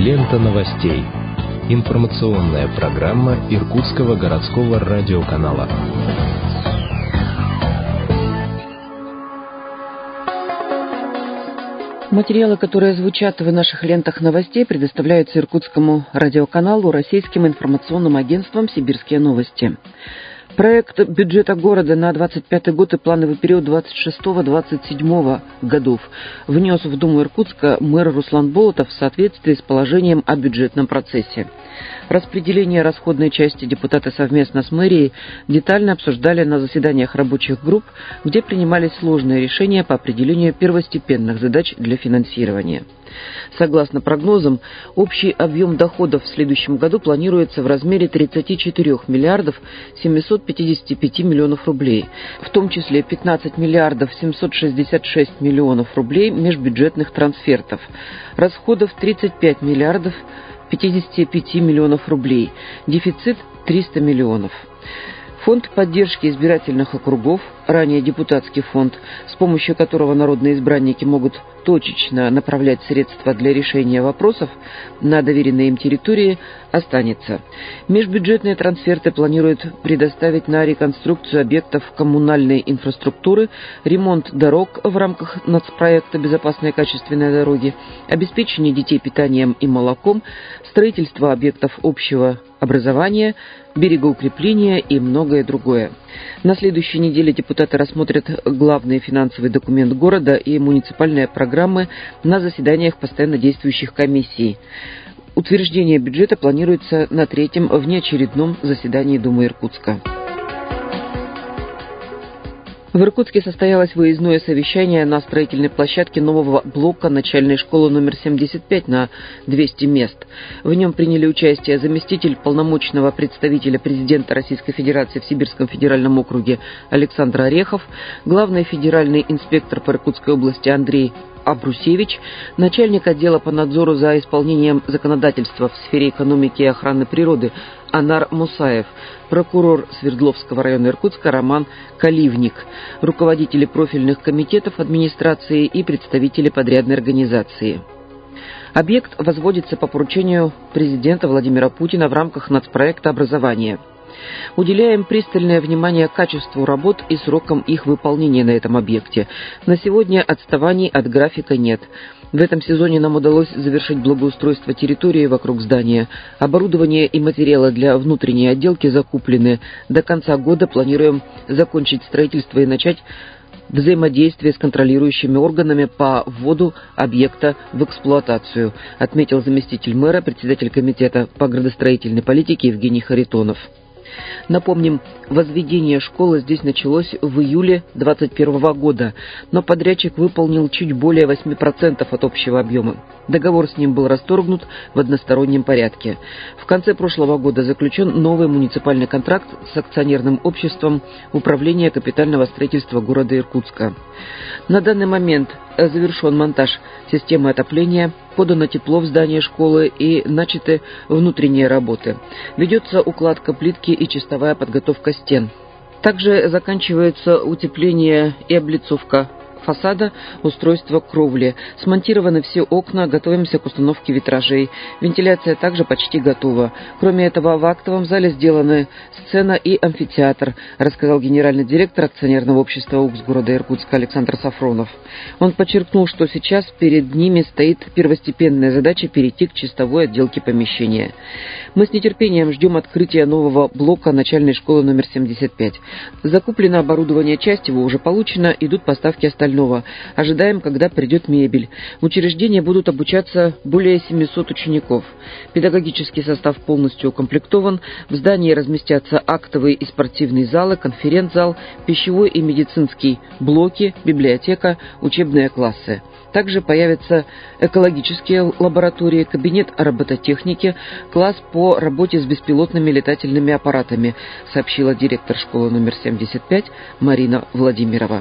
Лента новостей. Информационная программа Иркутского городского радиоканала. Материалы, которые звучат в наших лентах новостей, предоставляются Иркутскому радиоканалу Российским информационным агентством «Сибирские новости». Проект бюджета города на 25 год и плановый период 26-27 годов внес в Думу Иркутска мэр Руслан Болотов в соответствии с положением о бюджетном процессе. Распределение расходной части депутаты совместно с мэрией детально обсуждали на заседаниях рабочих групп, где принимались сложные решения по определению первостепенных задач для финансирования. Согласно прогнозам, общий объем доходов в следующем году планируется в размере 34 миллиардов 755 миллионов рублей, в том числе 15 миллиардов 766 миллионов рублей межбюджетных трансфертов, расходов 35 миллиардов 55 миллионов рублей, дефицит 300 миллионов. Фонд поддержки избирательных округов, ранее депутатский фонд, с помощью которого народные избранники могут точечно направлять средства для решения вопросов на доверенной им территории, останется. Межбюджетные трансферты планируют предоставить на реконструкцию объектов коммунальной инфраструктуры, ремонт дорог в рамках нацпроекта «Безопасные качественные дороги», обеспечение детей питанием и молоком, строительство объектов общего образования, берегоукрепления и многое другое. На следующей неделе депутаты рассмотрят главный финансовый документ города и муниципальные программы на заседаниях постоянно действующих комиссий. Утверждение бюджета планируется на 3-м внеочередном заседании Думы Иркутска. В Иркутске состоялось выездное совещание на строительной площадке нового блока начальной школы номер 75 на 200 мест. В нем приняли участие заместитель полномочного представителя президента Российской Федерации в Сибирском федеральном округе Александр Орехов, главный федеральный инспектор по Иркутской области Андрей Абрусевич, начальник отдела по надзору за исполнением законодательства в сфере экономики и охраны природы Анар Мусаев, прокурор Свердловского района Иркутска Роман Каливник, руководители профильных комитетов администрации и представители подрядной организации. Объект возводится по поручению президента Владимира Путина в рамках нацпроекта образования. Уделяем пристальное внимание качеству работ и срокам их выполнения на этом объекте. На сегодня отставаний от графика нет. В этом сезоне нам удалось завершить благоустройство территории вокруг здания. Оборудование и материалы для внутренней отделки закуплены. До конца года планируем закончить строительство и начать взаимодействие с контролирующими органами по вводу объекта в эксплуатацию, отметил заместитель мэра, председатель комитета по градостроительной политике Евгений Харитонов. Напомним, возведение школы здесь началось в июле 2021 года, но подрядчик выполнил чуть более 8% от общего объема. Договор с ним был расторгнут в одностороннем порядке. В конце прошлого года заключен новый муниципальный контракт с акционерным обществом Управления капитального строительства города Иркутска. На данный момент завершен монтаж системы отопления, подано тепло в здание школы и начаты внутренние работы. Ведется укладка плитки и чистовая подготовка стен. Также заканчивается утепление и облицовка фасада, устройство кровли. Смонтированы все окна, готовимся к установке витражей. Вентиляция также почти готова. Кроме этого, в актовом зале сделаны сцена и амфитеатр, рассказал генеральный директор акционерного общества УКС города Иркутска Александр Сафронов. Он подчеркнул, что сейчас перед ними стоит первостепенная задача перейти к чистовой отделке помещения. Мы с нетерпением ждем открытия нового блока начальной школы номер 75. Закуплено оборудование, часть его уже получена, идут поставки остального. Ожидаем, когда придет мебель. В учреждении будут обучаться более 700 учеников. Педагогический состав полностью укомплектован. В здании разместятся актовые и спортивные залы, конференц-зал, пищевой и медицинский блоки, библиотека, учебные классы. Также появятся экологические лаборатории, кабинет робототехники, класс по работе с беспилотными летательными аппаратами, сообщила директор школы номер 75 Марина Владимирова.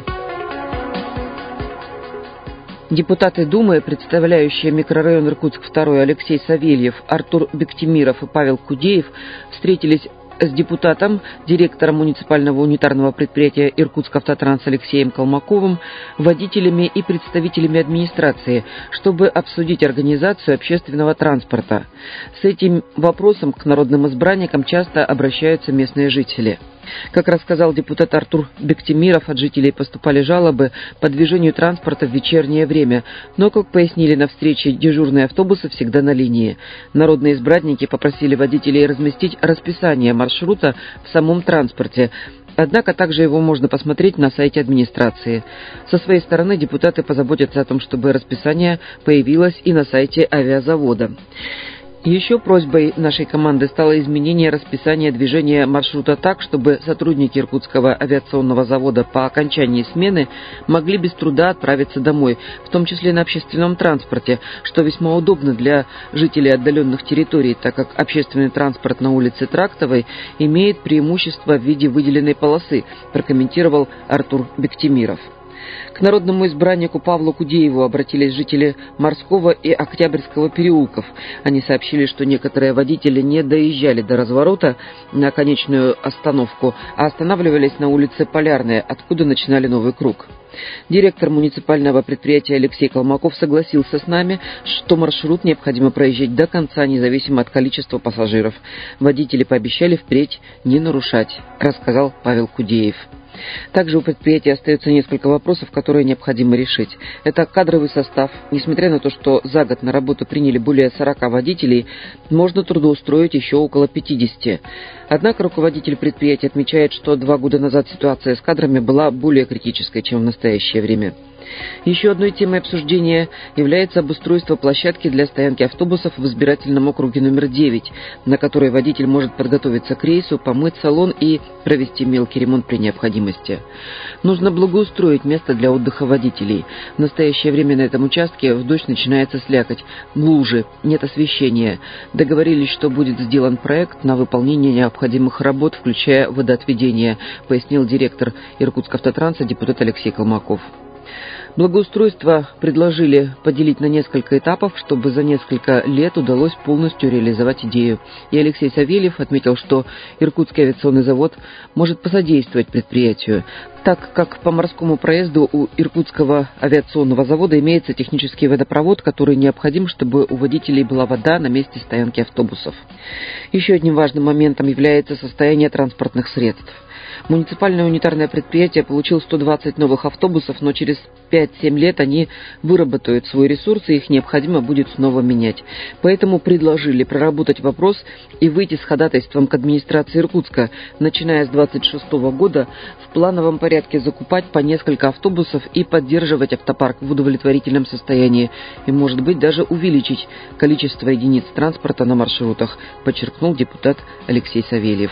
Депутаты Думы, представляющие микрорайон Иркутск-2 Алексей Савельев, Артур Бектимиров и Павел Кудеев, встретились с депутатом, директором муниципального унитарного предприятия «Иркутскавтотранс» Алексеем Колмаковым, водителями и представителями администрации, чтобы обсудить организацию общественного транспорта. С этим вопросом к народным избранникам часто обращаются местные жители. Как рассказал депутат Артур Бектимиров, от жителей поступали жалобы по движению транспорта в вечернее время, но, как пояснили на встрече, дежурные автобусы всегда на линии. Народные избранники попросили водителей разместить расписание маршрута в самом транспорте, однако также его можно посмотреть на сайте администрации. Со своей стороны депутаты позаботятся о том, чтобы расписание появилось и на сайте авиазавода. Еще просьбой нашей команды стало изменение расписания движения маршрута так, чтобы сотрудники Иркутского авиационного завода по окончании смены могли без труда отправиться домой, в том числе на общественном транспорте, что весьма удобно для жителей отдаленных территорий, так как общественный транспорт на улице Трактовой имеет преимущество в виде выделенной полосы, прокомментировал Артур Бектимиров. К народному избраннику Павлу Кудееву обратились жители Морского и Октябрьского переулков. Они сообщили, что некоторые водители не доезжали до разворота на конечную остановку, а останавливались на улице Полярная, откуда начинали новый круг. Директор муниципального предприятия Алексей Колмаков согласился с нами, что маршрут необходимо проезжать до конца, независимо от количества пассажиров. Водители пообещали впредь не нарушать, рассказал Павел Кудеев. Также у предприятия остается несколько вопросов, которые необходимо решить. Это кадровый состав. Несмотря на то, что за год на работу приняли более 40 водителей, можно трудоустроить еще около 50. Однако руководитель предприятия отмечает, что 2 года назад ситуация с кадрами была более критической, чем в настоящее время. Еще одной темой обсуждения является обустройство площадки для стоянки автобусов в избирательном округе номер 9, на которой водитель может подготовиться к рейсу, помыть салон и провести мелкий ремонт при необходимости. Нужно благоустроить место для отдыха водителей. В настоящее время на этом участке в дождь начинается слякоть, лужи, нет освещения. Договорились, что будет сделан проект на выполнение необходимых работ, включая водоотведение, пояснил директор Иркутскавтотранса депутат Алексей Колмаков. Благоустройство предложили поделить на несколько этапов, чтобы за несколько лет удалось полностью реализовать идею. И Алексей Савельев отметил, что Иркутский авиационный завод может посодействовать предприятию, так как по морскому проезду у Иркутского авиационного завода имеется технический водопровод, который необходим, чтобы у водителей была вода на месте стоянки автобусов. Еще одним важным моментом является состояние транспортных средств. Муниципальное унитарное предприятие получило 120 новых автобусов, но через 5-7 лет они выработают свой ресурс, и их необходимо будет снова менять. Поэтому предложили проработать вопрос и выйти с ходатайством к администрации Иркутска, начиная с 2026 года, в плановом порядке закупать по несколько автобусов и поддерживать автопарк в удовлетворительном состоянии, и, может быть, даже увеличить количество единиц транспорта на маршрутах, подчеркнул депутат Алексей Савельев.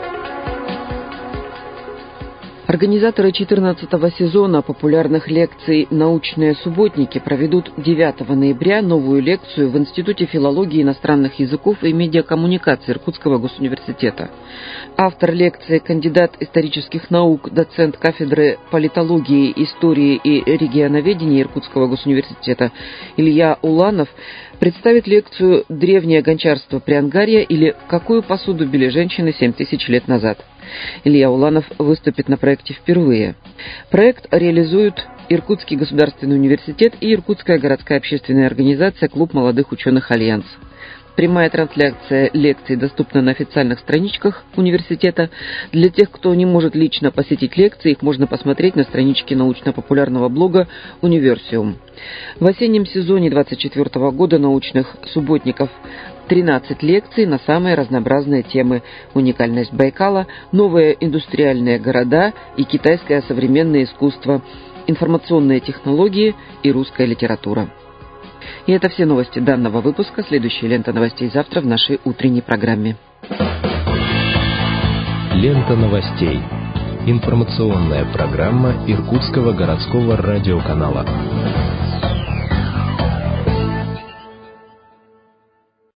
Организаторы 14-го сезона популярных лекций «Научные субботники» проведут 9 ноября новую лекцию в Институте филологии иностранных языков и медиакоммуникации Иркутского госуниверситета. Автор лекции, кандидат исторических наук, доцент кафедры политологии, истории и регионоведения Иркутского госуниверситета Илья Уланов представит лекцию «Древнее гончарство Приангарья» или «Какую посуду били женщины 7000 лет назад». Илья Уланов выступит на проекте впервые. Проект реализуют Иркутский государственный университет и Иркутская городская общественная организация «Клуб молодых ученых Альянс». Прямая трансляция лекций доступна на официальных страничках университета. Для тех, кто не может лично посетить лекции, их можно посмотреть на страничке научно-популярного блога «Универсиум». В осеннем сезоне 2024 года научных субботников 13 лекций на самые разнообразные темы: уникальность Байкала, новые индустриальные города и китайское современное искусство, информационные технологии и русская литература. И это все новости данного выпуска. Следующая лента новостей завтра в нашей утренней программе. Лента новостей. Информационная программа Иркутского городского радиоканала.